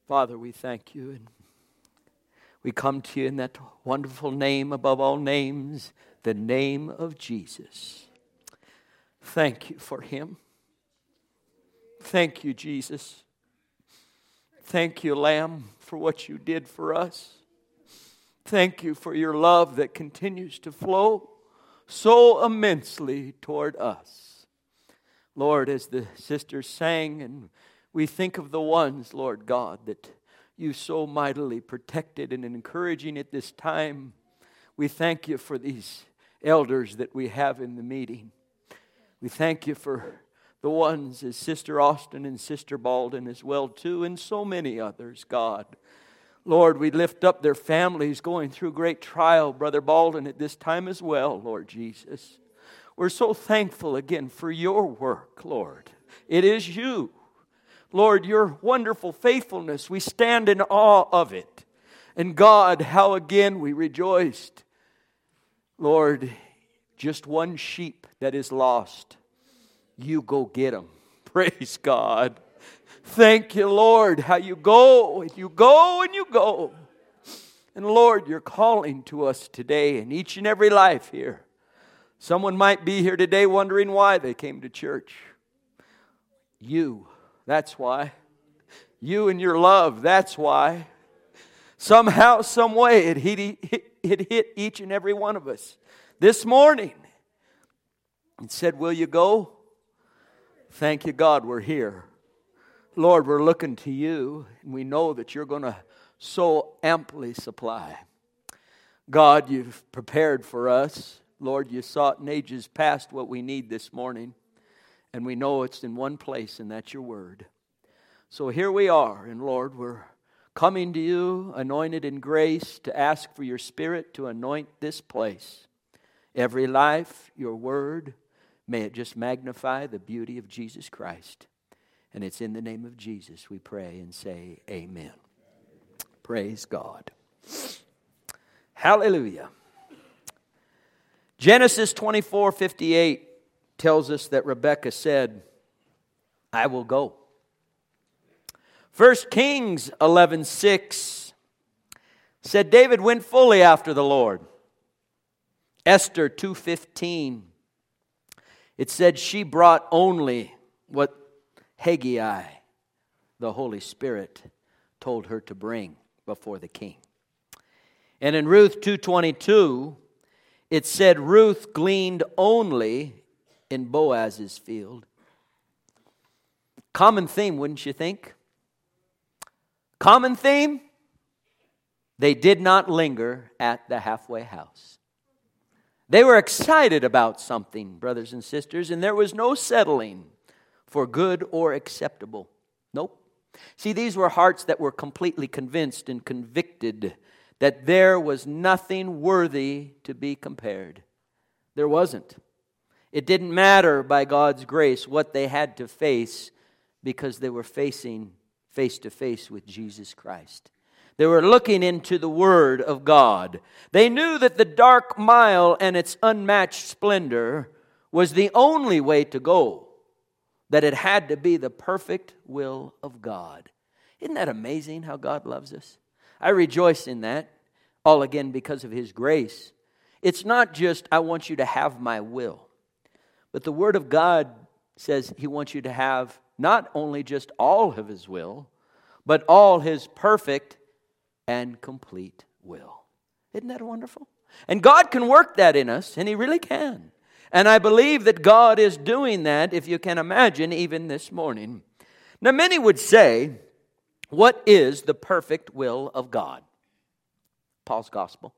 Father, we thank you, and we come to you in that wonderful name above all names, the name of Jesus. Thank you for him. Thank you, Jesus. Thank you, Lamb, for what you did for us. Thank you for your love that continues to flow so immensely toward us. Lord, as the sisters sang, and we think of the ones, Lord God, that you so mightily protected and encouraging at this time, we thank you for these elders that we have in the meeting. We thank you for the ones as Sister Austin and Sister Baldwin as well too, and so many others, God. Lord, we lift up their families going through great trial, Brother Baldwin at this time as well, Lord Jesus. We're so thankful again for your work, Lord. It is you. Lord, your wonderful faithfulness, we stand in awe of it. And God, how again we rejoiced. Lord, just one sheep that is lost, you go get them. Praise God. Thank you, Lord, how you go and you go and you go. And Lord, you're calling to us today in each and every life here. Someone might be here today wondering why they came to church. You, that's why. You and your love, that's why. Somehow, some way, it hit each and every one of us this morning. And said, will you go? Thank you, God, we're here. Lord, we're looking to you, and we know that you're going to so amply supply. God, you've prepared for us. Lord, you saw it in ages past what we need this morning, and we know it's in one place, and that's your word. So here we are, and Lord, we're coming to you, anointed in grace, to ask for your Spirit to anoint this place. Every life, your word, may it just magnify the beauty of Jesus Christ. And it's in the name of Jesus we pray and say amen. Praise God. Hallelujah. Genesis 24:58 tells us that Rebekah said, I will go. 1 Kings 11:6 said David went fully after the Lord. Esther 2:15, it said she brought only what Haggai, the Holy Spirit, told her to bring before the king. And in Ruth 2:22, it said Ruth gleaned only in Boaz's field. Common theme, wouldn't you think? Common theme? They did not linger at the halfway house. They were excited about something, brothers and sisters, and there was no settling for good or acceptable. Nope. See, these were hearts that were completely convinced and convicted that there was nothing worthy to be compared. There wasn't. It didn't matter by God's grace what they had to face, because they were facing face to face with Jesus Christ. They were looking into the Word of God. They knew that the dark mile and its unmatched splendor was the only way to go. That it had to be the perfect will of God. Isn't that amazing how God loves us? I rejoice in that, all again because of His grace. It's not just, I want you to have my will. But the Word of God says He wants you to have not only just all of His will, but all His perfect and complete will. Isn't that wonderful? And God can work that in us, and He really can. And I believe that God is doing that, if you can imagine, even this morning. Now, many would say, what is the perfect will of God? Paul's gospel.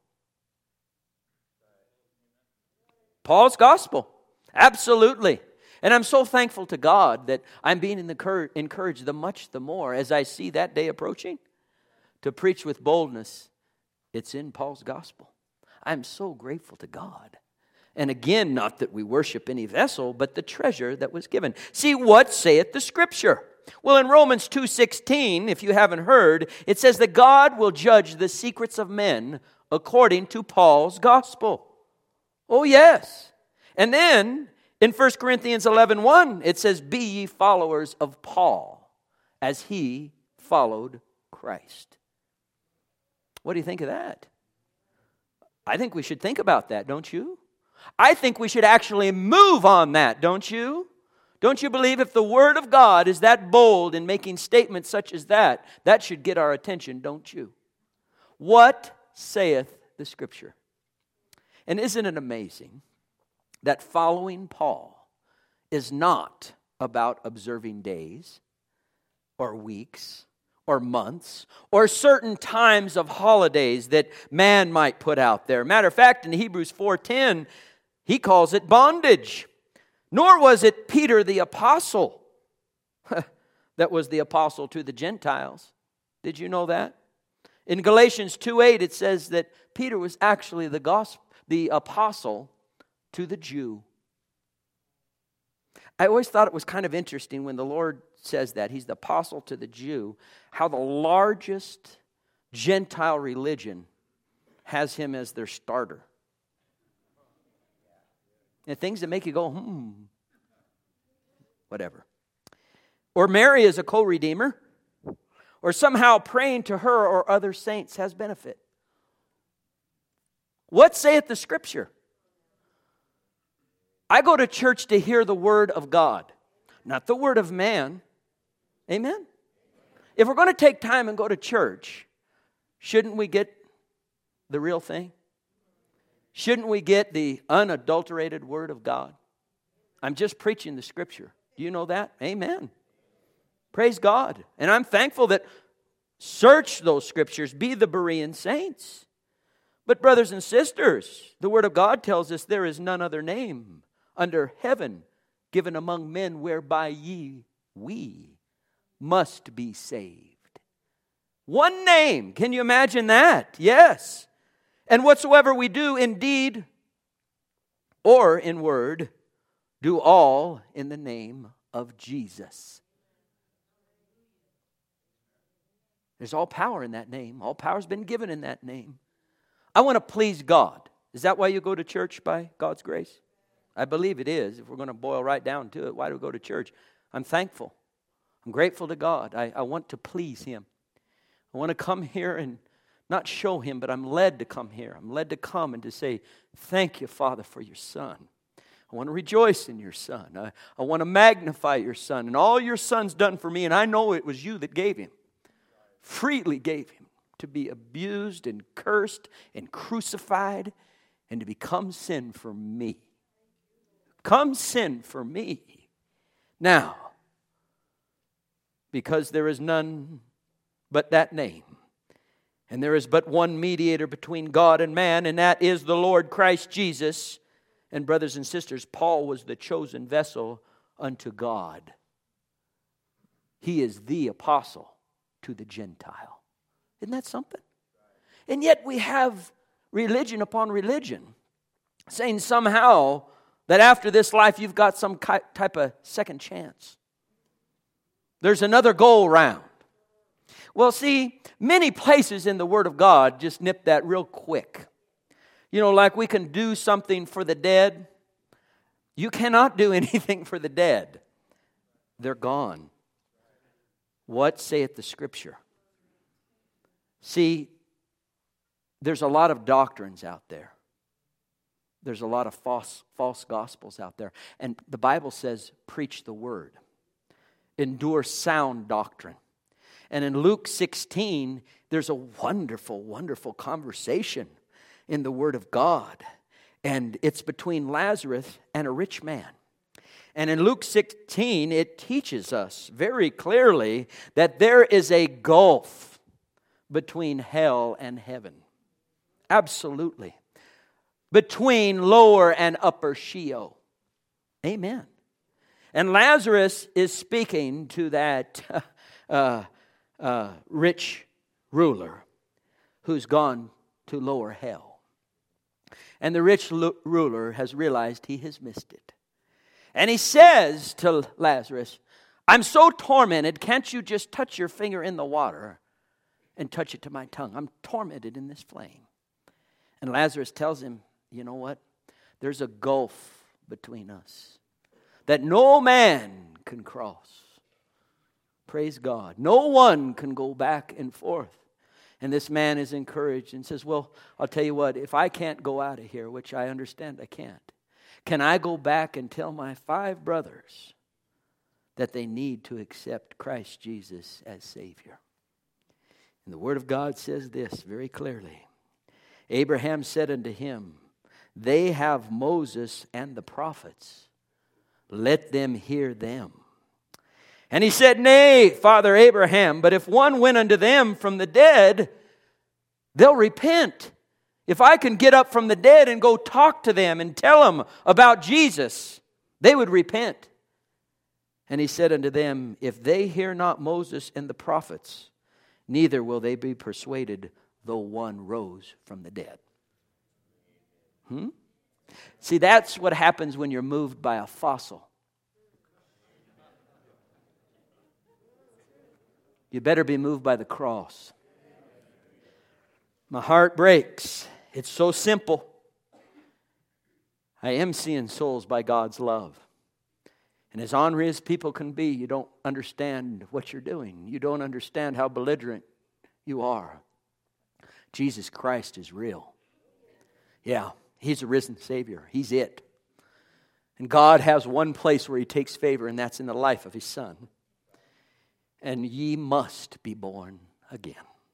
Paul's gospel. Absolutely. And I'm so thankful to God that I'm being encouraged the more as I see that day approaching to preach with boldness. It's in Paul's gospel. I'm so grateful to God. And again, not that we worship any vessel, but the treasure that was given. See, what saith the Scripture? Well, in Romans 2:16, if you haven't heard, it says that God will judge the secrets of men according to Paul's gospel. Oh, yes. And then in 1 Corinthians 11:1, it says, be ye followers of Paul, as he followed Christ. What do you think of that? I think we should think about that, don't you? I think we should actually move on that, don't you? Don't you believe if the Word of God is that bold in making statements such as that, that should get our attention, don't you? What saith the Scripture? And isn't it amazing that following Paul is not about observing days or weeks or months or certain times of holidays that man might put out there. Matter of fact, in Hebrews 4:10, he calls it bondage. Nor was it Peter the apostle that was the apostle to the Gentiles. Did you know that? In Galatians 2:8 it says that Peter was actually the apostle to the Jew. I always thought it was kind of interesting when the Lord says that He's the apostle to the Jew, how the largest Gentile religion has Him as their starter. And things that make you go, whatever. Or Mary is a co-redeemer, or somehow praying to her or other saints has benefit. What saith the Scripture? I go to church to hear the Word of God, not the word of man. Amen? If we're going to take time and go to church, shouldn't we get the real thing? Shouldn't we get the unadulterated Word of God? I'm just preaching the Scripture. Do you know that? Amen. Praise God. And I'm thankful that search those Scriptures, be the Berean saints. But brothers and sisters, the Word of God tells us there is none other name under heaven given among men whereby we must be saved. One name. Can you imagine that? Yes. And whatsoever we do in deed or in word, do all in the name of Jesus. There's all power in that name. All power has been given in that name. I want to please God. Is that why you go to church, by God's grace? I believe it is. If we're going to boil right down to it, why do we go to church? I'm thankful. I'm grateful to God. I want to please Him. I want to come here and not show Him, but I'm led to come here. I'm led to come and to say, thank you, Father, for your Son. I want to rejoice in your Son. I want to magnify your Son. And all your Son's done for me, and I know it was you that gave Him. Freely gave Him to be abused and cursed and crucified and to become sin for me. Come sin for me. Now, because there is none but that name, and there is but one mediator between God and man, and that is the Lord Christ Jesus. And brothers and sisters, Paul was the chosen vessel unto God. He is the apostle to the Gentile. Isn't that something? And yet we have religion upon religion saying somehow that after this life you've got some type of second chance. There's another go round. Well, see, many places in the Word of God just nip that real quick. You know, like we can do something for the dead. You cannot do anything for the dead. They're gone. What saith the Scripture? See, there's a lot of doctrines out there. There's a lot of false gospels out there. And the Bible says, preach the Word. Endure sound doctrine. And in Luke 16, there's a wonderful, wonderful conversation in the Word of God. And it's between Lazarus and a rich man. And in Luke 16, it teaches us very clearly that there is a gulf between hell and heaven. Absolutely. Between lower and upper Sheol. Amen. And Lazarus is speaking to that rich ruler who's gone to lower hell. And the rich ruler has realized he has missed it. And he says to Lazarus, I'm so tormented, can't you just touch your finger in the water and touch it to my tongue? I'm tormented in this flame. And Lazarus tells him, you know what? There's a gulf between us that no man can cross. Praise God. No one can go back and forth. And this man is encouraged and says, well, I'll tell you what, if I can't go out of here, which I understand I can't, can I go back and tell my 5 brothers that they need to accept Christ Jesus as Savior? And the Word of God says this very clearly. Abraham said unto him, they have Moses and the prophets. Let them hear them. And he said, nay, Father Abraham, but if one went unto them from the dead, they'll repent. If I can get up from the dead and go talk to them and tell them about Jesus, they would repent. And he said unto them, if they hear not Moses and the prophets, neither will they be persuaded, though one rose from the dead. See, that's what happens when you're moved by a fossil. You better be moved by the cross. My heart breaks. It's so simple. I am seeing souls by God's love. And as ornery as people can be, you don't understand what you're doing. You don't understand how belligerent you are. Jesus Christ is real. Yeah, He's a risen Savior. He's it. And God has one place where He takes favor, and that's in the life of His Son. And ye must be born again.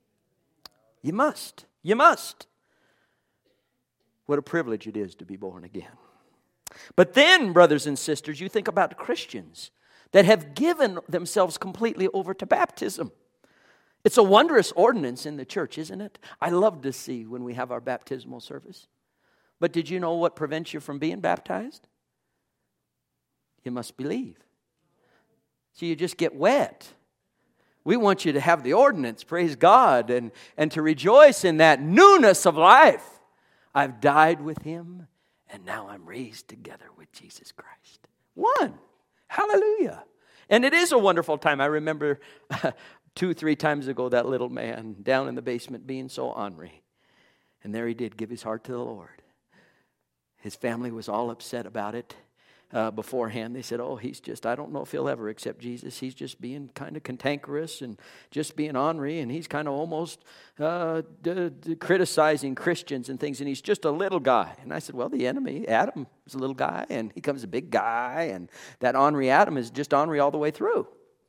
You must. You must. What a privilege it is to be born again. But then, brothers and sisters, you think about Christians that have given themselves completely over to baptism. It's a wondrous ordinance in the church, isn't it? I love to see when we have our baptismal service. But did you know what prevents you from being baptized? You must believe. So you just get wet. We want you to have the ordinance, praise God, and to rejoice in that newness of life. I've died with Him, and now I'm raised together with Jesus Christ. One. Hallelujah. And it is a wonderful time. I remember 2-3 times ago that little man down in the basement being so ornery. And there he did give his heart to the Lord. His family was all upset about it. Beforehand, they said, I don't know if he'll ever accept Jesus. He's just being kind of cantankerous and just being ornery, and he's kind of almost criticizing Christians and things, and he's just a little guy. And I said, well, the enemy, Adam, is a little guy, and he becomes a big guy, and that ornery Adam is just ornery all the way through.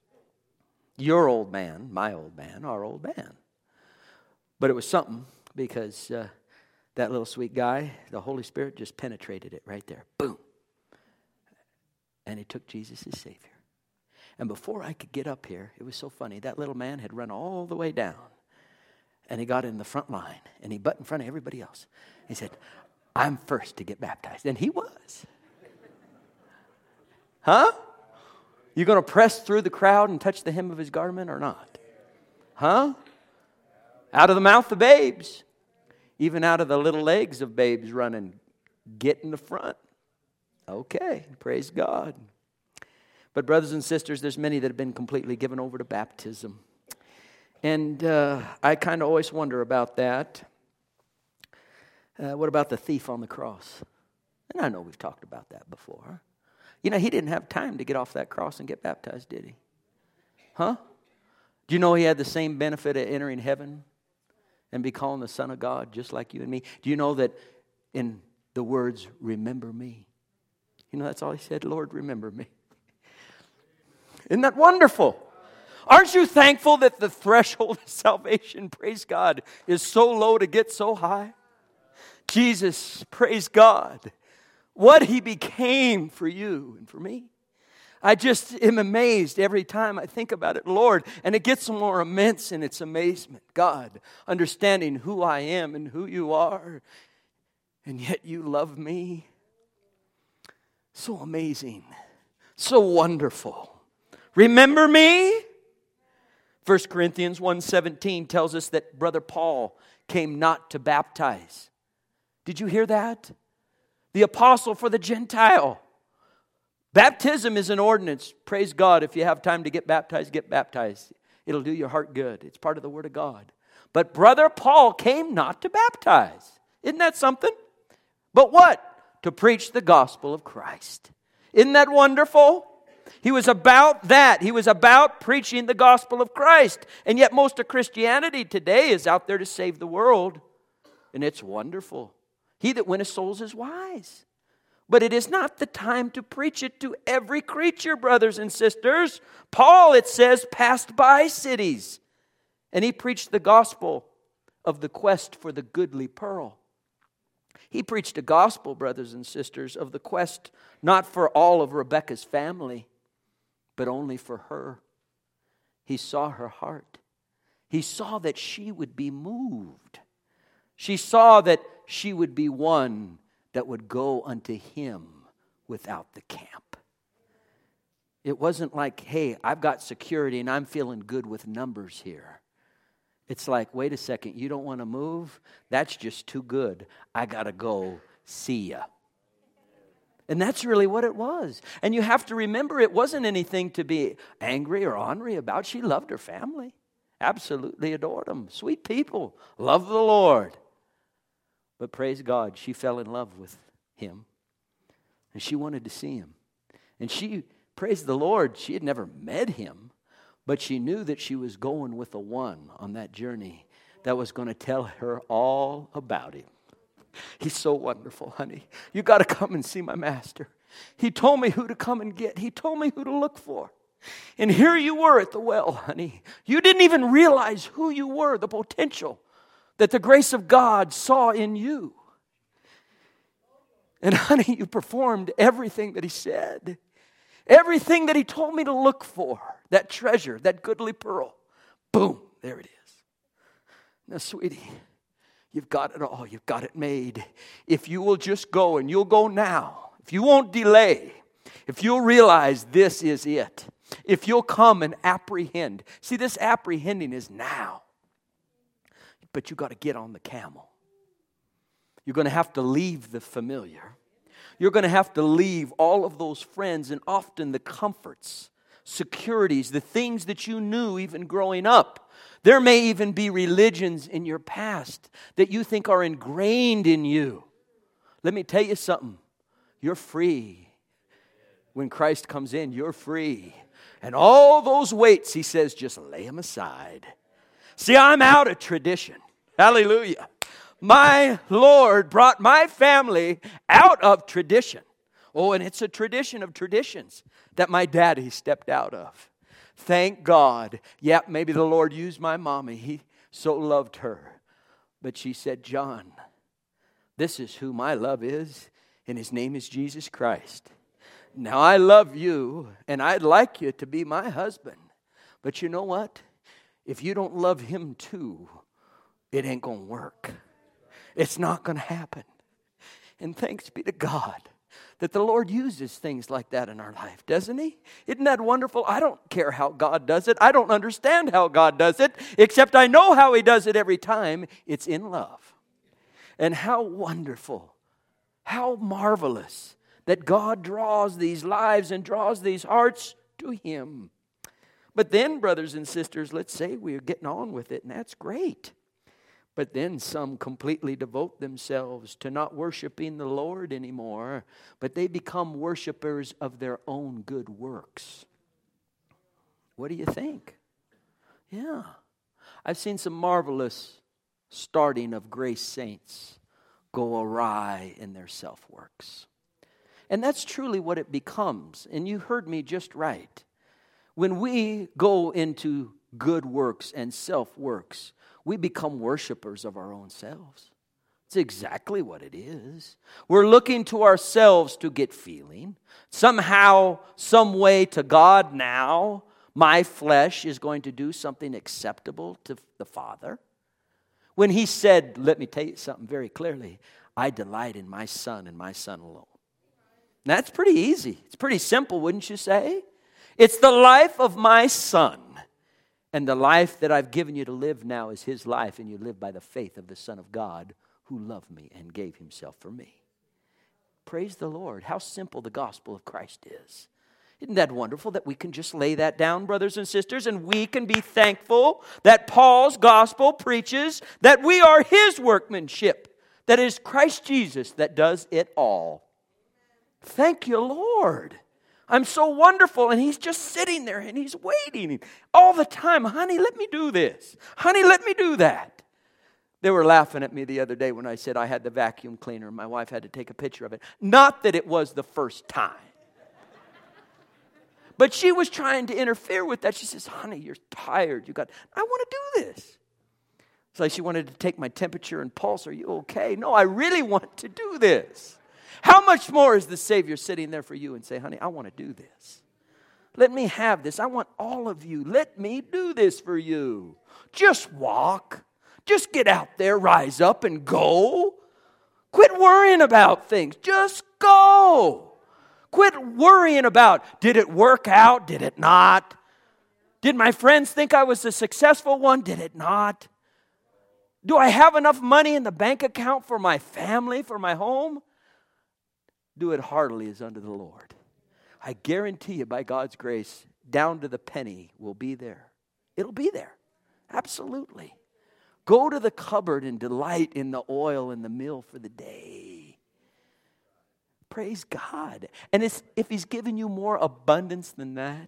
Your old man, my old man, our old man. But it was something, because that little sweet guy, the Holy Spirit just penetrated it right there. Boom. And he took Jesus as Savior. And before I could get up here, it was so funny. That little man had run all the way down. And he got in the front line. And he butt in front of everybody else. He said, I'm first to get baptized. And he was. Huh? You going to press through the crowd and touch the hem of his garment or not? Huh? Out of the mouth of babes. Even out of the little legs of babes running. Get in the front. Okay, praise God. But brothers and sisters, there's many that have been completely given over to baptism. And I kind of always wonder about that. What about the thief on the cross? And I know we've talked about that before. You know, he didn't have time to get off that cross and get baptized, did he? Huh? Do you know he had the same benefit of entering heaven and be called the Son of God just like you and me? Do you know that in the words, remember me? You know, that's all he said, Lord, remember me. Isn't that wonderful? Aren't you thankful that the threshold of salvation, praise God, is so low to get so high? Jesus, praise God, what He became for you and for me. I just am amazed every time I think about it, Lord, and it gets more immense in its amazement. God, understanding who I am and who you are, and yet you love me. So amazing. So wonderful. Remember me? 1 Corinthians 1:17 tells us that Brother Paul came not to baptize. Did you hear that? The apostle for the Gentile. Baptism is an ordinance. Praise God. If you have time to get baptized, get baptized. It'll do your heart good. It's part of the Word of God. But Brother Paul came not to baptize. Isn't that something? But what? To preach the gospel of Christ. Isn't that wonderful? He was about that. He was about preaching the gospel of Christ. And yet most of Christianity today is out there to save the world. And it's wonderful. He that winneth souls is wise. But it is not the time to preach it to every creature, brothers and sisters. Paul, it says, passed by cities. And he preached the gospel of the quest for the goodly pearl. He preached a gospel, brothers and sisters, of the quest not for all of Rebekah's family, but only for her. He saw her heart. He saw that she would be moved. She saw that she would be one that would go unto him without the camp. It wasn't like, hey, I've got security and I'm feeling good with numbers here. It's like, wait a second, you don't want to move? That's just too good. I got to go. See ya. And that's really what it was. And you have to remember, it wasn't anything to be angry or ornery about. She loved her family. Absolutely adored them. Sweet people. Love the Lord. But praise God, she fell in love with him. And she wanted to see him. And she, praise the Lord, she had never met him. But she knew that she was going with a one on that journey that was going to tell her all about him. He's so wonderful, honey. You got to come and see my master. He told me who to come and get. He told me who to look for. And here you were at the well, honey. You didn't even realize who you were, the potential that the grace of God saw in you. And honey, you performed everything that he said. Everything that he told me to look for. That treasure, that goodly pearl. Boom, there it is. Now, sweetie, you've got it all. You've got it made. If you will just go, and you'll go now. If you won't delay. If you'll realize this is it. If you'll come and apprehend. See, this apprehending is now. But you got to get on the camel. You're going to have to leave the familiar. You're going to have to leave all of those friends and often the comforts, securities, the things that you knew even growing up. There may even be religions in your past that you think are ingrained in you. Let me tell you something. You're free. When Christ comes in, you're free. And all those weights, he says, just lay them aside. See, I'm out of tradition. Hallelujah. My Lord brought my family out of tradition. Oh, and it's a tradition of traditions that my daddy stepped out of. Thank God. Yeah, maybe the Lord used my mommy. He so loved her. But she said, John, this is who my love is, and his name is Jesus Christ. Now, I love you, and I'd like you to be my husband. But you know what? If you don't love him too, it ain't going to work. It's not going to happen. And thanks be to God that the Lord uses things like that in our life, doesn't he? Isn't that wonderful? I don't care how God does it. I don't understand how God does it, except I know how he does it every time. It's in love. And how wonderful, how marvelous that God draws these lives and draws these hearts to him. But then, brothers and sisters, let's say we are getting on with it, and that's great. But then some completely devote themselves to not worshiping the Lord anymore, but they become worshipers of their own good works. What do you think? Yeah. I've seen some marvelous starting of grace saints go awry in their self-works. And that's truly what it becomes. And you heard me just right. When we go into good works and self-works, we become worshipers of our own selves. It's exactly what it is. We're looking to ourselves to get feeling. Somehow, some way to God now, my flesh is going to do something acceptable to the Father. When he said, let me tell you something very clearly, I delight in my Son and my Son alone. That's pretty easy. It's pretty simple, wouldn't you say? It's the life of my Son. And the life that I've given you to live now is his life, and you live by the faith of the Son of God who loved me and gave himself for me. Praise the Lord. How simple the gospel of Christ is. Isn't that wonderful that we can just lay that down, brothers and sisters, and we can be thankful that Paul's gospel preaches that we are his workmanship, that it is Christ Jesus that does it all. Thank you, Lord. I'm so wonderful. And he's just sitting there and he's waiting all the time. Honey, let me do this. Honey, let me do that. They were laughing at me the other day when I said I had the vacuum cleaner. My wife had to take a picture of it. Not that it was the first time. But she was trying to interfere with that. She says, honey, you're tired. I want to do this. It's like she wanted to take my temperature and pulse. Are you okay? No, I really want to do this. How much more is the Savior sitting there for you and say, honey, I want to do this. Let me have this. I want all of you. Let me do this for you. Just walk. Just get out there, rise up and go. Quit worrying about things. Just go. Quit worrying about, did it work out? Did it not? Did my friends think I was a successful one? Did it not? Do I have enough money in the bank account for my family, for my home? Do it heartily as unto the Lord. I guarantee you, by God's grace, down to the penny will be there. It'll be there. Absolutely. Go to the cupboard and delight in the oil and the meal for the day. Praise God. And if He's given you more abundance than that,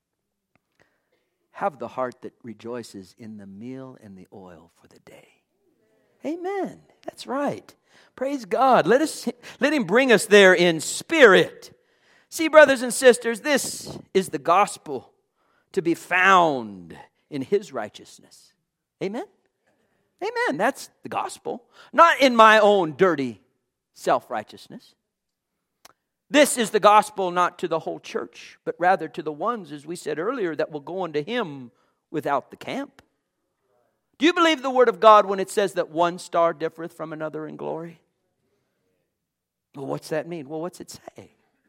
have the heart that rejoices in the meal and the oil for the day. Amen. That's right. Praise God. Let Him bring us there in spirit. See, brothers and sisters, this is the gospel to be found in His righteousness. Amen? Amen. That's the gospel. Not in my own dirty self-righteousness. This is the gospel not to the whole church, but rather to the ones, as we said earlier, that will go unto Him without the camp. Do you believe the word of God when it says that one star differeth from another in glory? Well, what's that mean? Well, what's it say?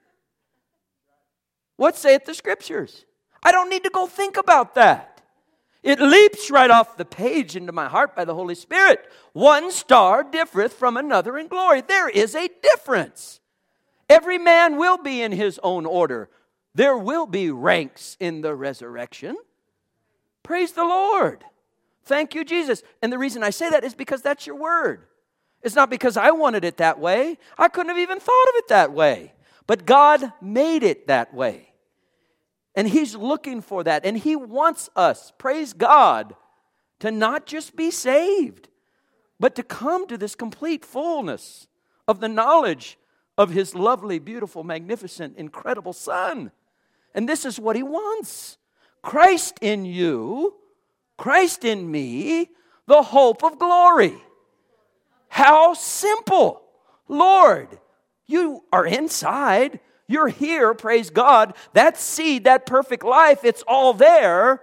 What saith the Scriptures? I don't need to go think about that. It leaps right off the page into my heart by the Holy Spirit. One star differeth from another in glory. There is a difference. Every man will be in his own order. There will be ranks in the resurrection. Praise the Lord. Thank you, Jesus. And the reason I say that is because that's your word. It's not because I wanted it that way. I couldn't have even thought of it that way. But God made it that way. And He's looking for that. And He wants us, praise God, to not just be saved, but to come to this complete fullness of the knowledge of His lovely, beautiful, magnificent, incredible Son. And this is what He wants. Christ in you, Christ in me, the hope of glory. How simple. Lord, you are inside. You're here, praise God. That seed, that perfect life, it's all there.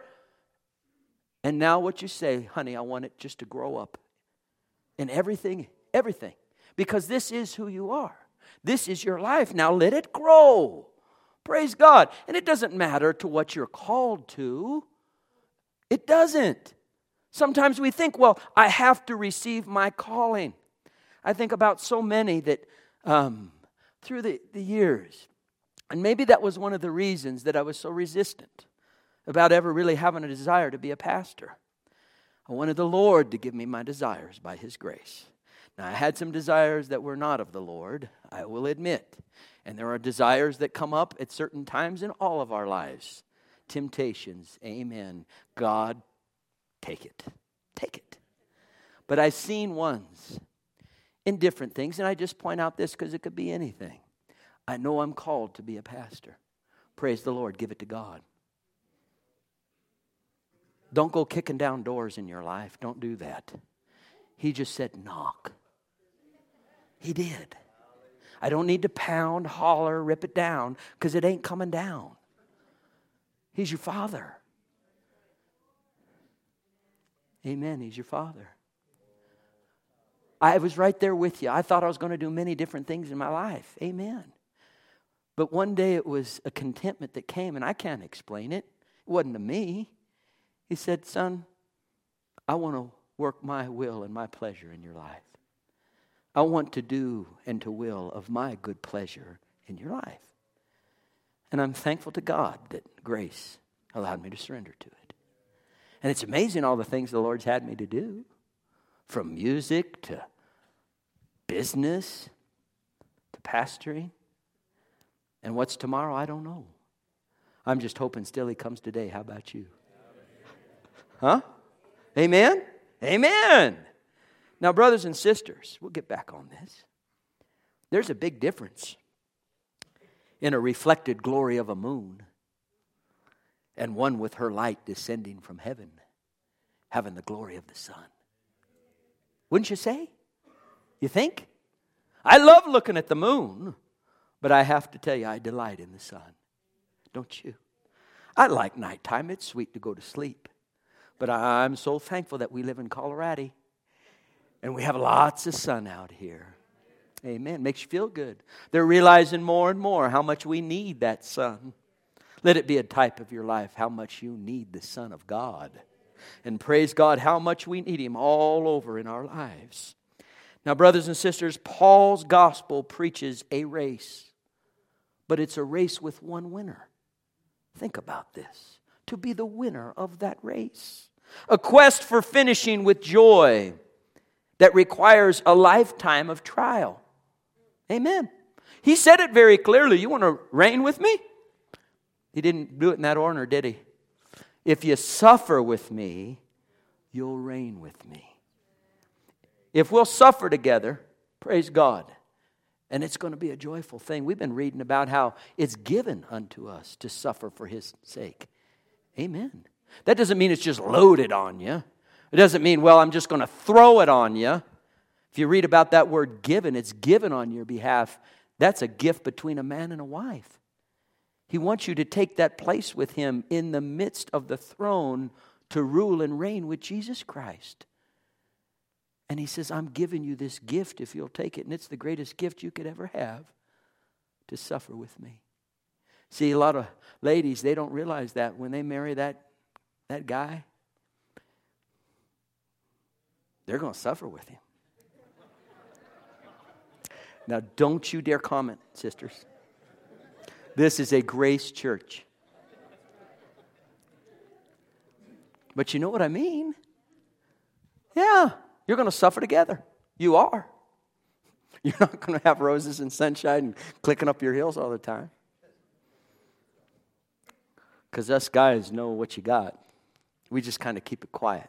And now what you say, honey, I want it just to grow up in everything. Because this is who you are. This is your life. Now let it grow. Praise God. And it doesn't matter to what you're called to. It doesn't. Sometimes we think, well, I have to receive my calling. I think about so many that through the years, and maybe that was one of the reasons that I was so resistant about ever really having a desire to be a pastor. I wanted the Lord to give me my desires by His grace. Now, I had some desires that were not of the Lord, I will admit. And there are desires that come up at certain times in all of our lives. Temptations, amen. God, take it. Take it. But I've seen ones in different things, and I just point out this because it could be anything. I know I'm called to be a pastor. Praise the Lord. Give it to God. Don't go kicking down doors in your life. Don't do that. He just said, knock. He did. I don't need to pound, holler, rip it down because it ain't coming down. He's your Father. Amen. He's your Father. I was right there with you. I thought I was going to do many different things in my life. Amen. But one day it was a contentment that came, and I can't explain it. It wasn't to me. He said, son, I want to work my will and my pleasure in your life. I want to do and to will of my good pleasure in your life. And I'm thankful to God that grace allowed me to surrender to it. And it's amazing all the things the Lord's had me to do. From music to business to pastoring. And what's tomorrow? I don't know. I'm just hoping still He comes today. How about you? Huh? Amen? Amen. Now, brothers and sisters, we'll get back on this. There's a big difference in a reflected glory of a moon and one with her light descending from heaven, having the glory of the sun. Wouldn't you say? You think? I love looking at the moon, but I have to tell you, I delight in the sun. Don't you? I like nighttime. It's sweet to go to sleep. But I'm so thankful that we live in Colorado and we have lots of sun out here. Amen. Makes you feel good. They're realizing more and more how much we need that sun. Let it be a type of your life, how much you need the Son of God. And praise God, how much we need Him all over in our lives. Now, brothers and sisters, Paul's gospel preaches a race. But it's a race with one winner. Think about this. To be the winner of that race. A quest for finishing with joy that requires a lifetime of trial. Amen. He said it very clearly. You want to reign with me? He didn't do it in that order, did he? If you suffer with me, you'll reign with me. If we'll suffer together, praise God. And it's going to be a joyful thing. We've been reading about how it's given unto us to suffer for His sake. Amen. That doesn't mean it's just loaded on you. It doesn't mean, well, I'm just going to throw it on you. If you read about that word given, it's given on your behalf. That's a gift between a man and a wife. He wants you to take that place with Him in the midst of the throne to rule and reign with Jesus Christ. And He says, I'm giving you this gift if you'll take it. And it's the greatest gift you could ever have, to suffer with me. See, a lot of ladies, they don't realize that when they marry that guy, they're going to suffer with him. Now, don't you dare comment, sisters. This is a grace church. But you know what I mean? Yeah, you're going to suffer together. You are. You're not going to have roses and sunshine and clicking up your heels all the time. Because us guys know what you got. We just kind of keep it quiet.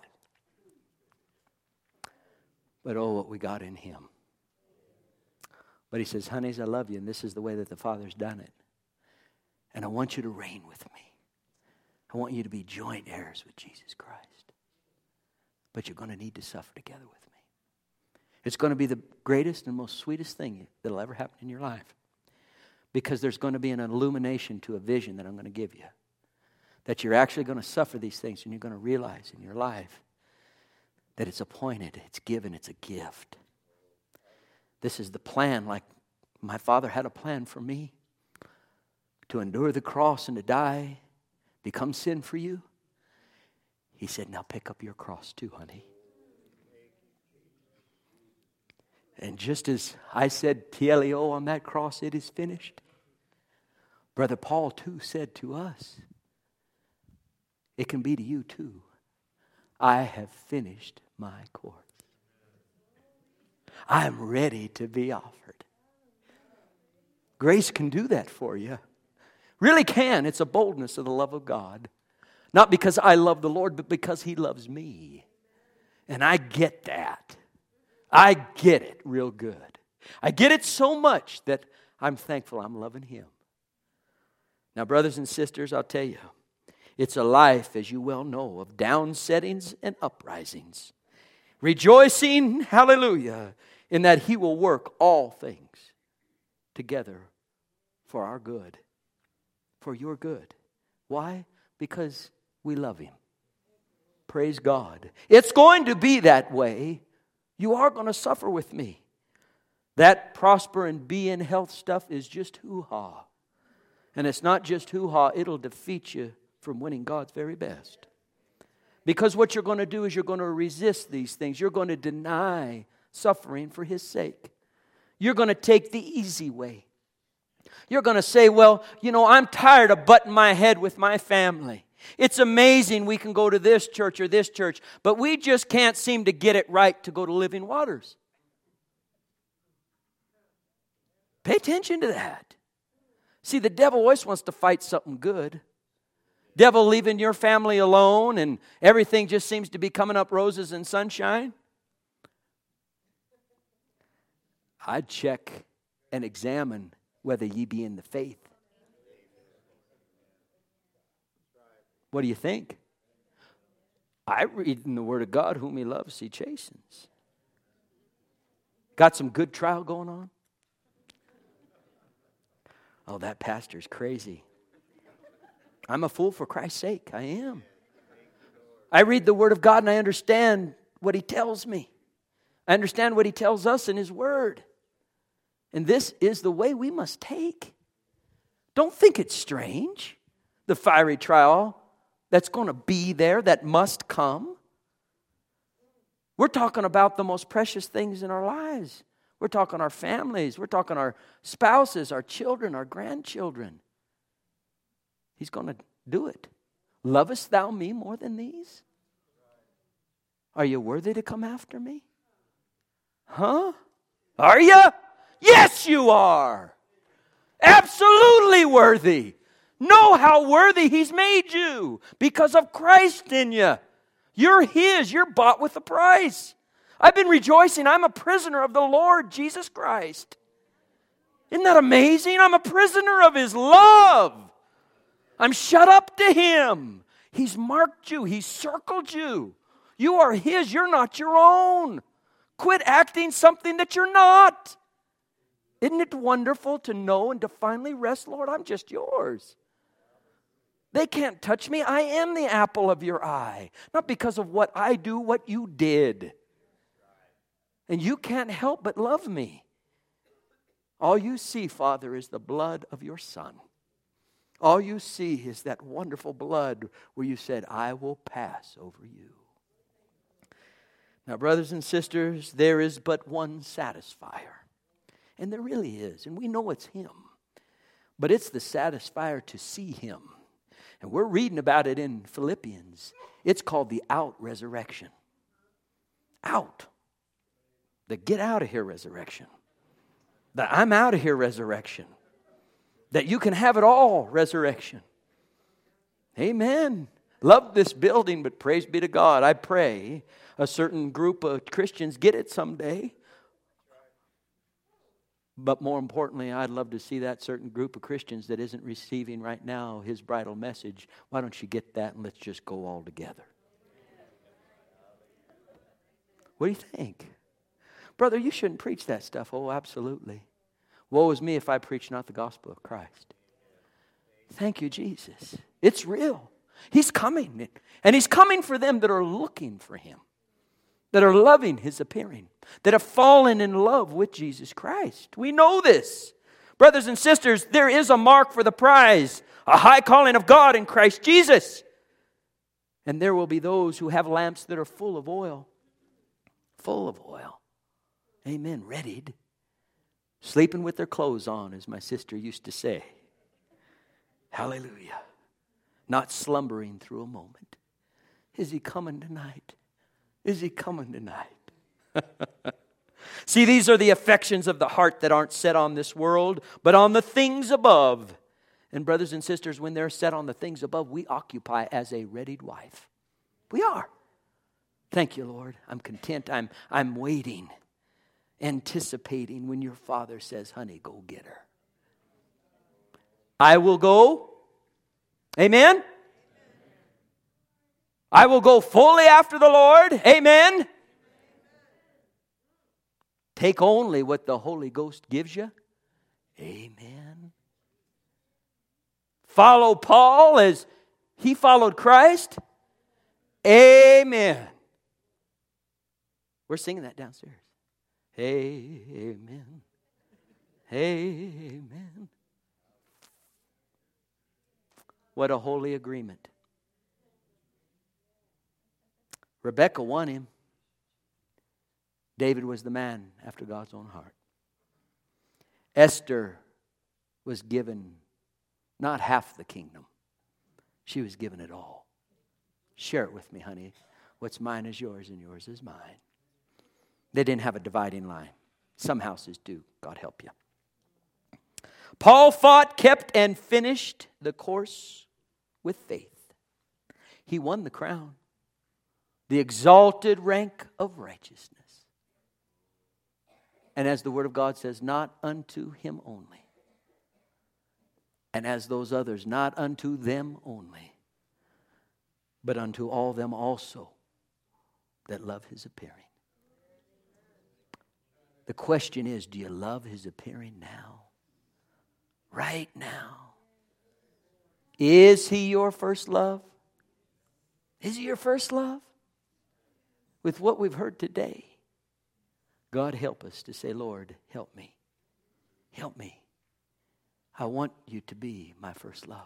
But oh, what we got in Him. But He says, honeys, I love you, and this is the way that the Father's done it. And I want you to reign with me. I want you to be joint heirs with Jesus Christ. But you're going to need to suffer together with me. It's going to be the greatest and most sweetest thing that'll ever happen in your life. Because there's going to be an illumination to a vision that I'm going to give you. That you're actually going to suffer these things, and you're going to realize in your life that it's appointed, it's given, it's a gift. This is the plan, like my Father had a plan for me. To endure the cross and to die, become sin for you. He said, now pick up your cross too, honey. And just as I said, TLEO on that cross, it is finished. Brother Paul too said to us, it can be to you too. I have finished my course. I am ready to be offered. Grace can do that for you. Really can. It's a boldness of the love of God. Not because I love the Lord, but because He loves me. And I get that. I get it real good. I get it so much that I'm thankful I'm loving Him. Now, brothers and sisters, I'll tell you, it's a life, as you well know, of downsettings and uprisings. Rejoicing, hallelujah, in that He will work all things together for our good. For your good. Why? Because we love Him. Praise God. It's going to be that way. You are going to suffer with me. That prosper and be in health stuff is just hoo-ha. And it's not just hoo-ha, it'll defeat you from winning God's very best. Because what you're going to do is you're going to resist these things. You're going to deny suffering for His sake. You're going to take the easy way. You're going to say, well, I'm tired of butting my head with my family. It's amazing we can go to this church or this church, but we just can't seem to get it right to go to Living Waters. Pay attention to that. See, the devil always wants to fight something good. Devil leaving your family alone and everything just seems to be coming up roses and sunshine. I'd check and examine whether ye be in the faith. What do you think? I read in the Word of God, whom He loves, He chastens. Got some good trial going on? Oh, that pastor's crazy. I'm a fool for Christ's sake. I am. I read the Word of God and I understand what He tells me. I understand what He tells us in His Word. And this is the way we must take. Don't think it's strange, the fiery trial that's going to be there, that must come. We're talking about the most precious things in our lives. We're talking our families. We're talking our spouses, our children, our grandchildren. He's going to do it. Lovest thou me more than these? Are you worthy to come after me? Huh? Are you? Yes, you are. Absolutely worthy. Know how worthy He's made you because of Christ in you. You're His. You're bought with a price. I've been rejoicing. I'm a prisoner of the Lord Jesus Christ. Isn't that amazing? I'm a prisoner of His love. I'm shut up to Him. He's marked you. He's circled you. You are His. You're not your own. Quit acting something that you're not. Isn't it wonderful to know and to finally rest, Lord, I'm just yours. They can't touch me. I am the apple of your eye. Not because of what I do, what you did. And you can't help but love me. All you see, Father, is the blood of your Son. All you see is that wonderful blood where you said, I will pass over you. Now, brothers and sisters, there is but one satisfier. And there really is. And we know it's Him. But it's the satisfier to see Him. And we're reading about it in Philippians. It's called the out resurrection. Out. The get out of here resurrection. The I'm out of here resurrection. That you can have it all resurrection. Amen. Love this building, but praise be to God. I pray a certain group of Christians get it someday. But more importantly, I'd love to see that certain group of Christians that isn't receiving right now His bridal message. Why don't you get that and let's just go all together? What do you think? Brother, you shouldn't preach that stuff. Oh, absolutely. Woe is me if I preach not the gospel of Christ. Thank you, Jesus. It's real. He's coming. And He's coming for them that are looking for Him. That are loving His appearing. That have fallen in love with Jesus Christ. We know this. Brothers and sisters, there is a mark for the prize. A high calling of God in Christ Jesus. And there will be those who have lamps that are full of oil. Full of oil. Amen. Readied. Sleeping with their clothes on, as my sister used to say. Hallelujah. Not slumbering through a moment. Is He coming tonight? Is He coming tonight? See, these are the affections of the heart that aren't set on this world, but on the things above. And brothers and sisters, when they're set on the things above, we occupy as a readied wife. We are. Thank you, Lord. I'm content. I'm waiting, anticipating when your Father says, honey, go get her. I will go. Amen? I will go fully after the Lord. Amen? Take only what the Holy Ghost gives you. Amen. Follow Paul as he followed Christ. Amen. We're singing that downstairs. Amen. Amen. What a holy agreement. Rebekah won him. David was the man after God's own heart. Esther was given not half the kingdom. She was given it all. Share it with me, honey. What's mine is yours and yours is mine. They didn't have a dividing line. Some houses do. God help you. Paul fought, kept, and finished the course with faith. He won the crown, the exalted rank of righteousness. And as the Word of God says, not unto him only. And as those others, not unto them only, but unto all them also that love his appearing. The question is, do you love his appearing now? Right now. Is he your first love? Is he your first love? With what we've heard today, God help us to say, Lord, help me. Help me. I want you to be my first love.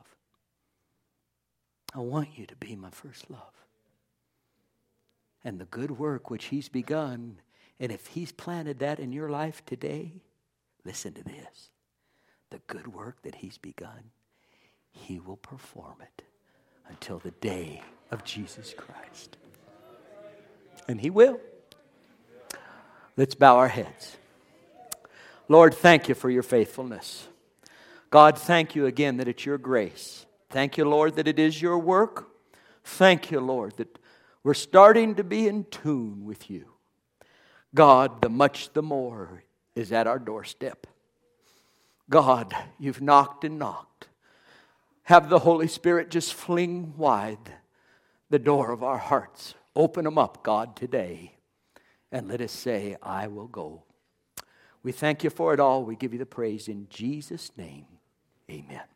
I want you to be my first love. And the good work which he's begun, and if he's planted that in your life today, listen to this. The good work that he's begun, he will perform it until the day of Jesus Christ. And he will. Let's bow our heads. Lord, thank you for your faithfulness. God, thank you again that it's your grace. Thank you, Lord, that it is your work. Thank you, Lord, that we're starting to be in tune with you. God, the much the more is at our doorstep. God, you've knocked and knocked. Have the Holy Spirit just fling wide the door of our hearts. Open them up, God, today. And let us say, I will go. We thank you for it all. We give you the praise in Jesus' name. Amen.